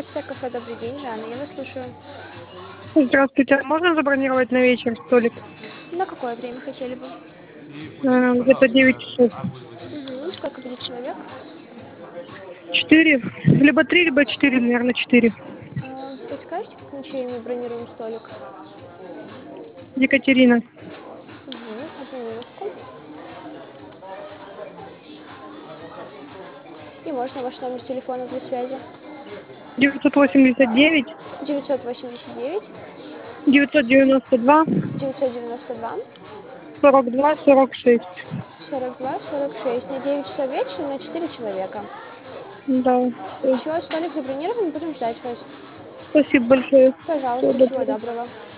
СТ кафе, добрый день, Жанна, я вас слушаю. Здравствуйте, а можно забронировать на вечер столик? На какое время хотели бы? Где-то 9 часов. Сколько будет человек? 4, либо 3, либо 4, наверное, 4. Подскажете, в каком чае мы бронируем столик? Екатерина. Одну минутку. И можно ваш номер телефона для связи? 989, 989 992, 992 42, 46. 42 46. На 9 часов вечера на 4 человека. Да. Все, столик забронирован, будем ждать вас. Спасибо большое. Всего Пожалуйста, всего доброго. доброго.